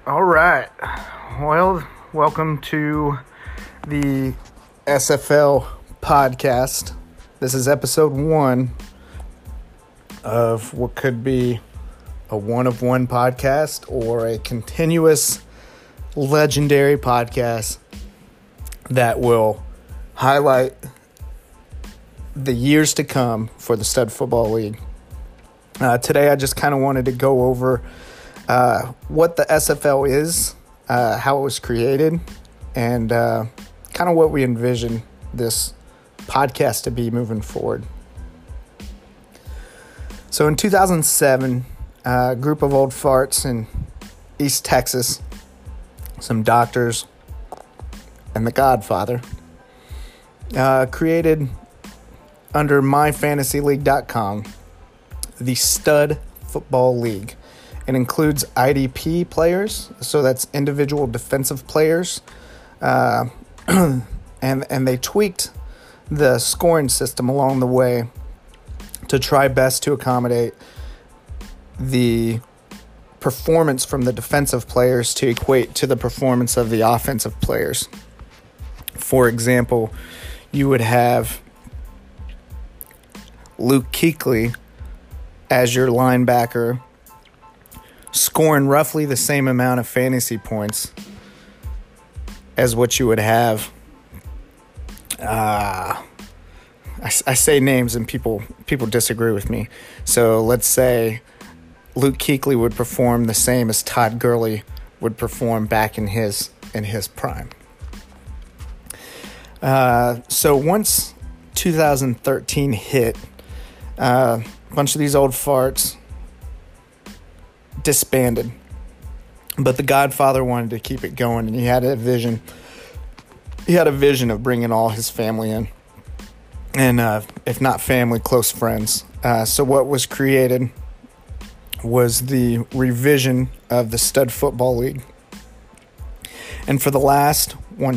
All right. Well, welcome to the SFL podcast. This is episode 1 of what could be a one-of-one podcast or a continuous legendary podcast that will highlight the years to come for the Stud Football League. Today I just kind of wanted to go over what the SFL is, how it was created, and kind of what we envision this podcast to be moving forward. So in 2007, a group of old farts in East Texas, some doctors, and the Godfather, created under myfantasyleague.com the Stud Football League. It includes IDP players, so that's individual defensive players, and they tweaked the scoring system along the way to try best to accommodate the performance from the defensive players to equate to the performance of the offensive players. For example, you would have Luke Kuechly as your linebacker, scoring roughly the same amount of fantasy points as what you would have. I say names and people disagree with me. So let's say Luke Kuechly would perform the same as Todd Gurley would perform back in his prime. So once 2013 hit, a bunch of these old farts disbanded, but the Godfather wanted to keep it going, and he had a vision of bringing all his family in, and if not family, close friends. So what was created was the revision of the Stud Football League, and for the last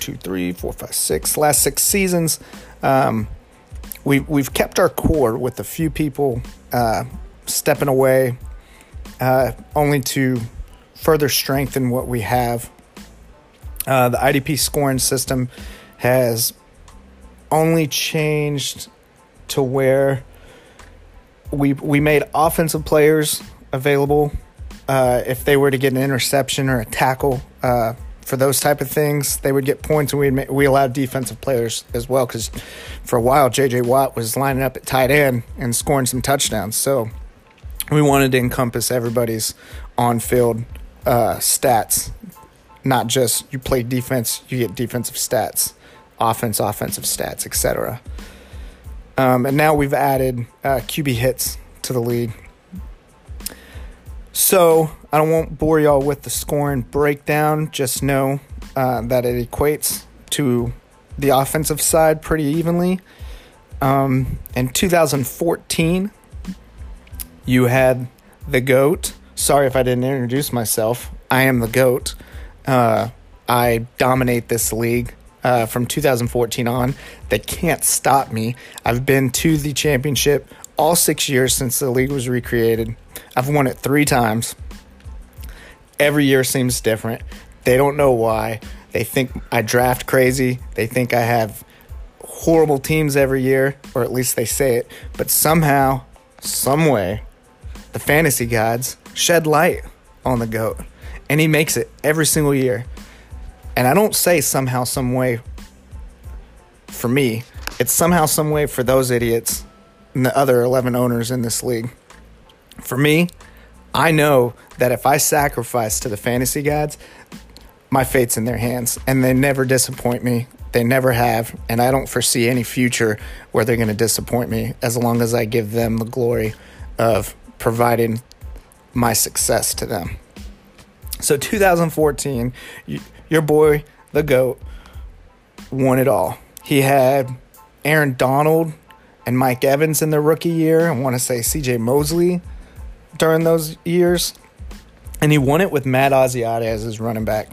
6 seasons, we've kept our core with a few people stepping away, only to further strengthen what we have. The IDP scoring system has only changed to where we made offensive players available if they were to get an interception or a tackle. For those type of things, they would get points, and we allowed defensive players as well, because for a while J.J. Watt was lining up at tight end and scoring some touchdowns. So we wanted to encompass everybody's on-field stats, not just you play defense, you get defensive stats, offensive stats, etc. And now we've added QB hits to the league. So I won't bore y'all with the scoring breakdown. Just know that it equates to the offensive side pretty evenly. In 2014, you had the GOAT. Sorry if I didn't introduce myself. I am the GOAT. I dominate this league from 2014 on. They can't stop me. I've been to the championship all 6 years since the league was recreated. I've won it 3 times. Every year seems different. They don't know why. They think I draft crazy. They think I have horrible teams every year, or at least they say it. But somehow, some way, the fantasy gods shed light on the GOAT. And he makes it every single year. And I don't say somehow, some way for me. It's somehow, some way for those idiots and the other 11 owners in this league. For me, I know that if I sacrifice to the fantasy gods, my fate's in their hands, and they never disappoint me. They never have, and I don't foresee any future where they're going to disappoint me as long as I give them the glory of providing my success to them. So 2014, your boy, the GOAT, won it all. He had Aaron Donald and Mike Evans in their rookie year. I want to say C.J. Mosley during those years. And he won it with Matt Asiata as his running back.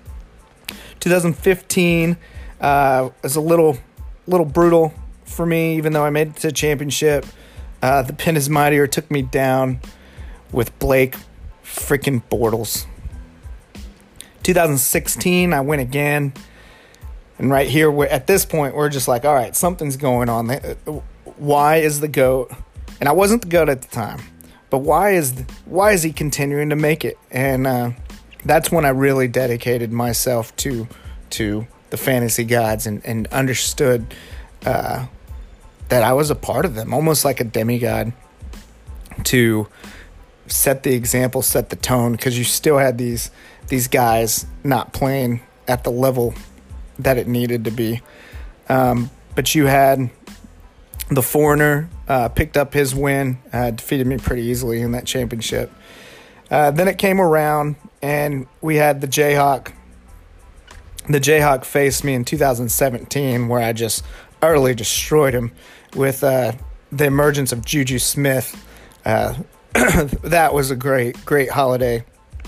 2015 was a little brutal for me, even though I made it to the championship. The Pin is Mightier took me down with Blake freaking Bortles. 2016, I win again. And right here, at this point, we're just like, all right, something's going on. Why is the GOAT? And I wasn't the GOAT at the time, but why is he continuing to make it? And that's when I really dedicated myself to the fantasy gods and understood that I was a part of them, almost like a demigod, to set the example, set the tone, because you still had these guys not playing at the level that it needed to be. But you had the Foreigner picked up his win, defeated me pretty easily in that championship. Then it came around, and we had the Jayhawk. The Jayhawk faced me in 2017, where I just utterly destroyed him with the emergence of Juju Smith. That was a great holiday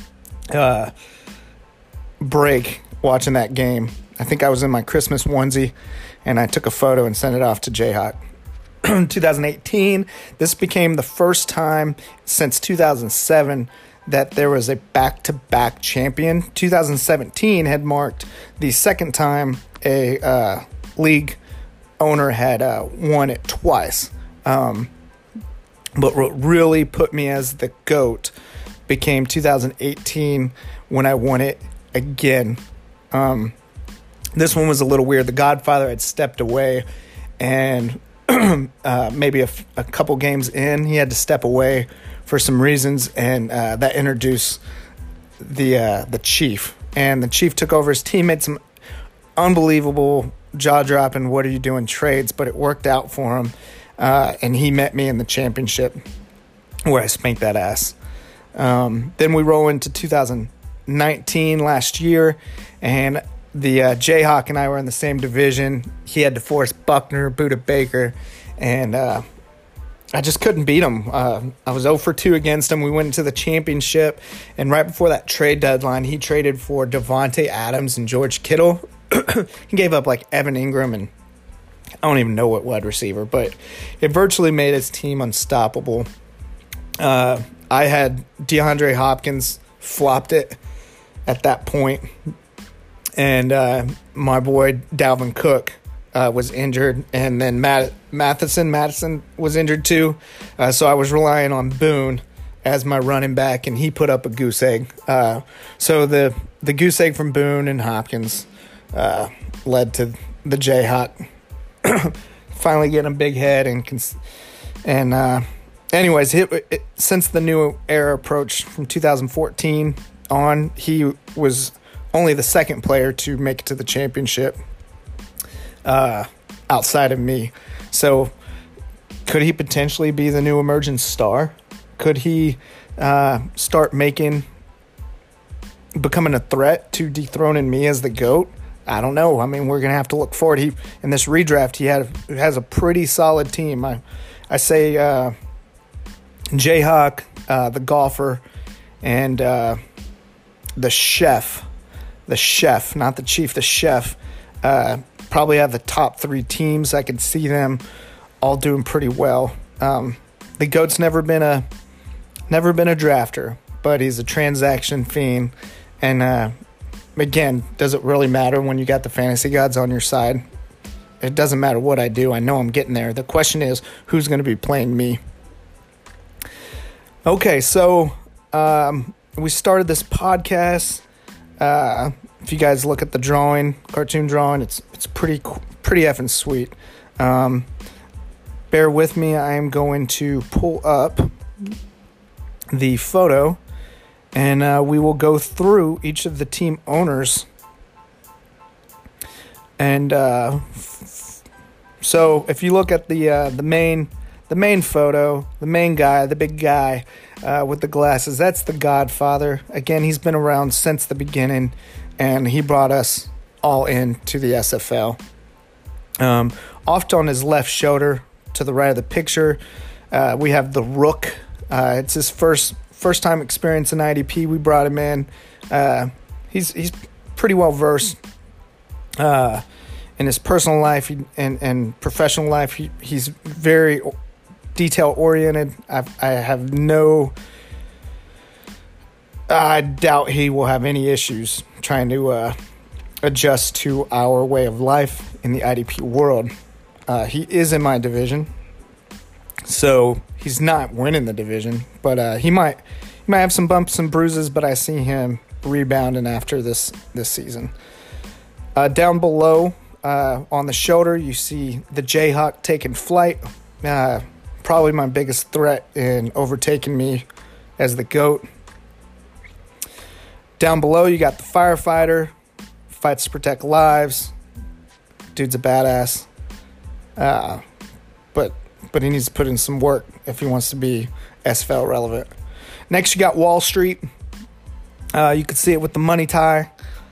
break watching that game. I think I was in my Christmas onesie, and I took a photo and sent it off to Jayhawk. 2018, this became the first time since 2007 that there was a back-to-back champion. 2017 had marked the second time a league owner had won it twice. But what really put me as the GOAT became 2018 when I won it again. This one was a little weird. The Godfather had stepped away, and maybe a couple games in, he had to step away for some reasons, and that introduced the Chief. And the Chief took over his team, made some unbelievable jaw-dropping, what are you doing trades, but it worked out for him. And he met me in the championship where I spanked that ass. Then we roll into 2019 last year, and the Jayhawk and I were in the same division. He had DeForest Buckner, Buda Baker, and I just couldn't beat him. I was 0 for 2 against him. We went into the championship, and right before that trade deadline, he traded for Devontae Adams and George Kittle. He gave up like Evan Ingram and I don't even know what wide receiver, but it virtually made his team unstoppable. I had DeAndre Hopkins, flopped it at that point, and my boy Dalvin Cook was injured, and then Madison was injured too, so I was relying on Boone as my running back, and he put up a goose egg. So the goose egg from Boone and Hopkins led to the Jayhawk finally getting a big head, and anyways, since the new era approached from 2014 on, he was only the second player to make it to the championship outside of me. So could he potentially be the new emerging star? Could he start becoming a threat to dethroning me as the GOAT? I don't know. I mean, we're going to have to look forward. In this redraft, he has a pretty solid team. I say Jayhawk, the golfer, and the chef, not the chief, the chef, probably have the top 3 teams. I could see them all doing pretty well. The GOAT's never been a drafter, but he's a transaction fiend, and again, does it really matter when you got the fantasy gods on your side? It doesn't matter what I do. I know I'm getting there. The question is, who's going to be playing me? Okay, so we started this podcast. If you guys look at the cartoon drawing, it's pretty effing sweet. Bear with me. I am going to pull up the photo, and we will go through each of the team owners. And so if you look at the main photo, the main guy, the big guy with the glasses, that's the Godfather. Again, he's been around since the beginning, and he brought us all into the SFL. Off on his left shoulder, to the right of the picture, we have the Rook. It's his first time experience in IDP. We brought him in. He's pretty well versed in his personal life and professional life. He's very detail oriented. I doubt he will have any issues trying to adjust to our way of life in the IDP world. He is in my division, so he's not winning the division, but he might have some bumps and bruises, but I see him rebounding after this season. Down below on the shoulder, you see the Jayhawk taking flight. Probably my biggest threat in overtaking me as the GOAT. Down below, you got the firefighter, fights to protect lives. Dude's a badass. But he needs to put in some work if he wants to be SFL relevant. Next, you got Wall Street. You could see it with the money tie.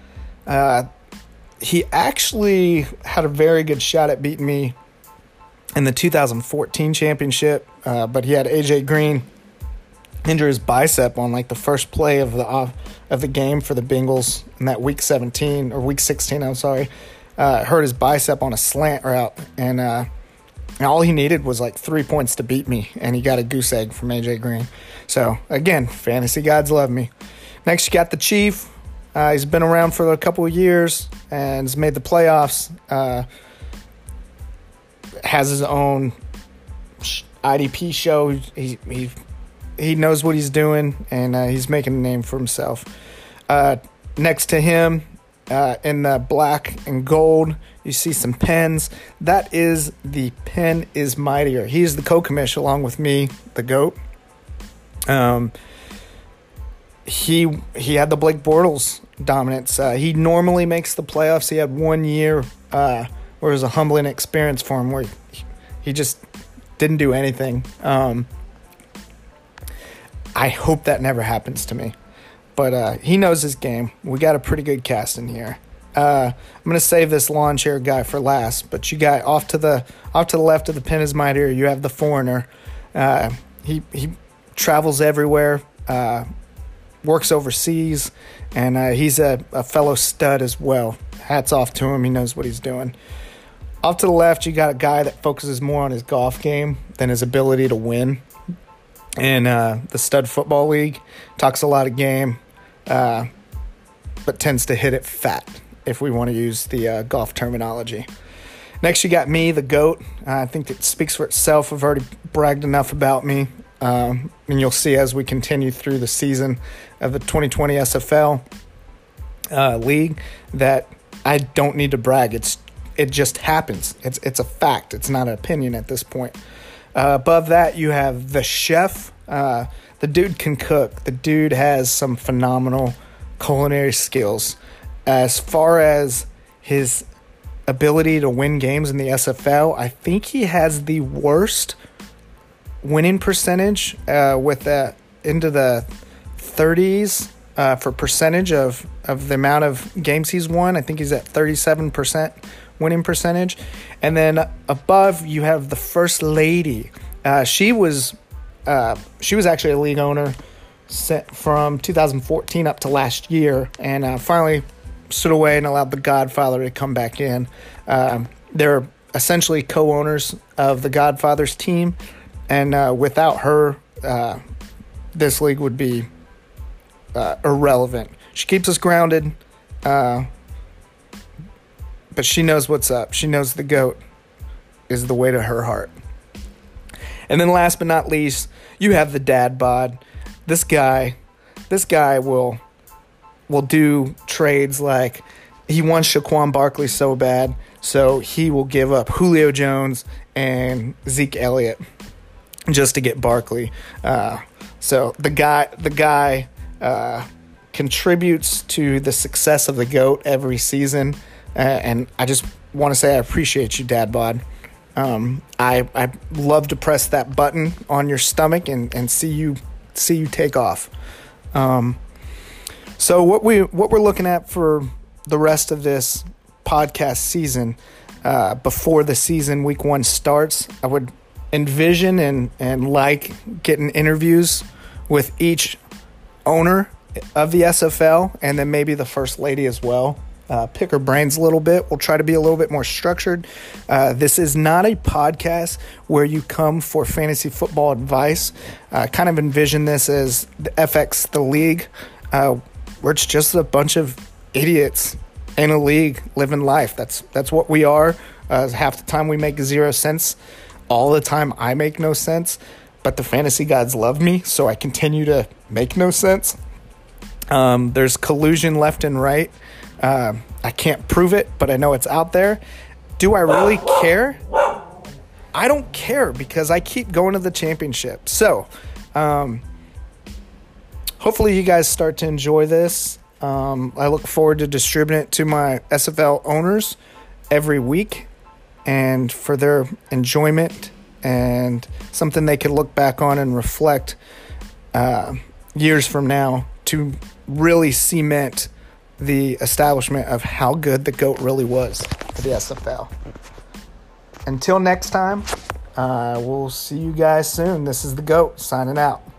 He actually had a very good shot at beating me in the 2014 championship, but he had AJ Green injure his bicep on like the first play of the game for the Bengals in that week 16. Hurt his bicep on a slant route, and all he needed was like 3 points to beat me, and he got a goose egg from AJ Green. So again, fantasy gods love me. Next, you got the Chief. He's been around for a couple of years and has made the playoffs. Has his own IDP show. He knows what he's doing, and he's making a name for himself. Next to him, in the black and gold, you see some pens. That is the Pen is Mightier. He's the co-commish along with me, the GOAT. He had the Blake Bortles dominance. He normally makes the playoffs. He had 1 year where it was a humbling experience for him, where he just didn't do anything. I hope that never happens to me. But he knows his game. We got a pretty good cast in here. I'm going to save this lawn chair guy for last, but you got off to the left of the Pen is Mightier, you have the Foreigner. He travels everywhere, works overseas, and he's a fellow stud as well. Hats off to him. He knows what he's doing. Off to the left, you got a guy that focuses more on his golf game than his ability to win. And the Stud Football League talks a lot of game, but tends to hit it fat, if we want to use the golf terminology. Next, you got me, the GOAT. I think it speaks for itself. I've already bragged enough about me. And you'll see as we continue through the season of the 2020 SFL league that I don't need to brag. It just happens. It's a fact. It's not an opinion at this point. Above that, you have the Chef. The dude can cook. The dude has some phenomenal culinary skills. As far as his ability to win games in the SFL, I think he has the worst winning percentage with into the 30s for percentage of the amount of games he's won. I think he's at 37% winning percentage. And then above, you have the First Lady. She was actually a league owner from 2014 up to last year, and finally stood away and allowed the Godfather to come back in. They're essentially co-owners of the Godfather's team, and without her, this league would be irrelevant. She keeps us grounded, but she knows what's up. She knows the GOAT is the way to her heart. And then last but not least, you have the Dad Bod. This guy will do trades like he wants Saquon Barkley so bad, so he will give up Julio Jones and Zeke Elliott just to get Barkley. So the guy contributes to the success of the GOAT every season, and I just want to say I appreciate you, Dad Bod. I love to press that button on your stomach and see you take off. So what we're looking at for the rest of this podcast season, before the season week 1 starts, I would envision and like getting interviews with each owner of the SFL, and then maybe the First Lady as well. Pick her brains a little bit. We'll try to be a little bit more structured. This is not a podcast where you come for fantasy football advice. Kind of envision this as the FX, the league, where it's just a bunch of idiots in a league living life. That's what we are. Half the time we make 0 cents. All the time I make no sense. But the fantasy gods love me, so I continue to make no sense. There's collusion left and right. I can't prove it, but I know it's out there. Do I really care? I don't care because I keep going to the championship. So, hopefully you guys start to enjoy this. I look forward to distributing it to my SFL owners every week and for their enjoyment and something they can look back on and reflect years from now to really cement the establishment of how good the GOAT really was for the SFL. Until next time, we'll see you guys soon. This is the GOAT signing out.